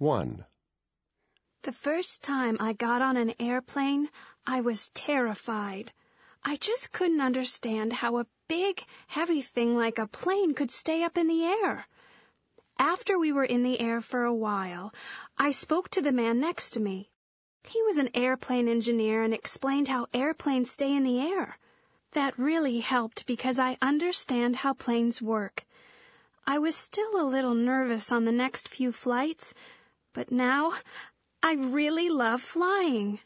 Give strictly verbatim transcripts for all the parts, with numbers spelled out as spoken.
one. The first time I got on an airplane, I was terrified. I just couldn't understand how a big, heavy thing like a plane could stay up in the air. After we were in the air for a while, I spoke to the man next to me. He was an airplane engineer and explained how airplanes stay in the air. That really helped because I understand how planes work. I was still a little nervous on the next few flights, but now I really love flying.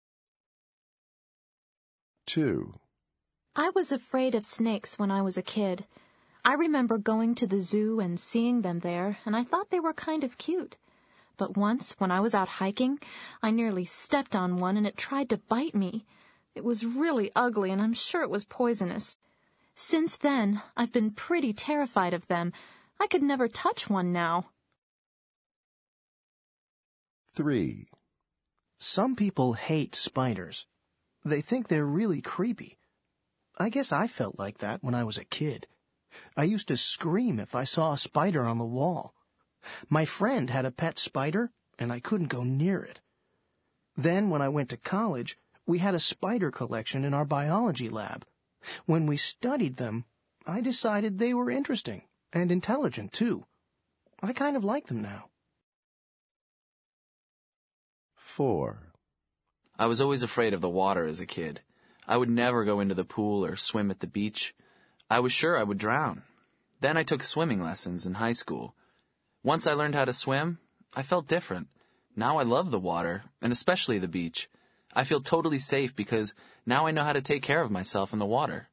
two. I was afraid of snakes when I was a kid. I remember going to the zoo and seeing them there, and I thought they were kind of cute. But once, when I was out hiking, I nearly stepped on one and it tried to bite me. It was really ugly, and I'm sure it was poisonous. Since then, I've been pretty terrified of them. I could never touch one now. three. Some people hate spiders. They think they're really creepy. I guess I felt like that when I was a kid. I used to scream if I saw a spider on the wall. My friend had a pet spider, and I couldn't go near it. Then, when I went to college, we had a spider collection in our biology lab. When we studied them, I decided they were interesting and intelligent, too. I kind of like them now. four. I was always afraid of the water as a kid. I would never go into the pool or swim at the beach. I was sure I would drown. Then I took swimming lessons in high school. Once I learned how to swim, I felt different. Now I love the water, and especially the beach. I feel totally safe because now I know how to take care of myself in the water.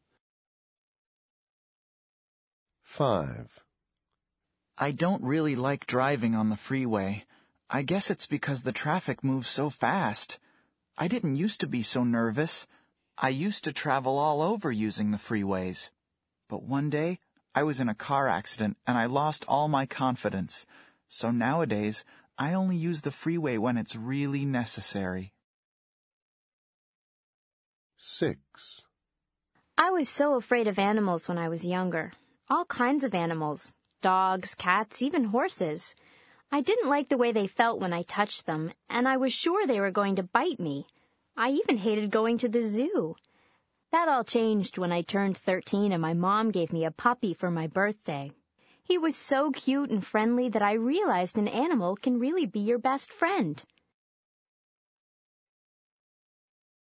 five. I don't really like driving on the freeway. I guess it's because the traffic moves so fast. I didn't used to be so nervous. I used to travel all over using the freeways. But one day, I was in a car accident and I lost all my confidence. So nowadays, I only use the freeway when it's really necessary. six. I was so afraid of animals when I was younger. All kinds of animals. Dogs, cats, even horses. I didn't like the way they felt when I touched them, and I was sure they were going to bite me. I even hated going to the zoo. That all changed when I turned thirteen and my mom gave me a puppy for my birthday. He was so cute and friendly that I realized an animal can really be your best friend.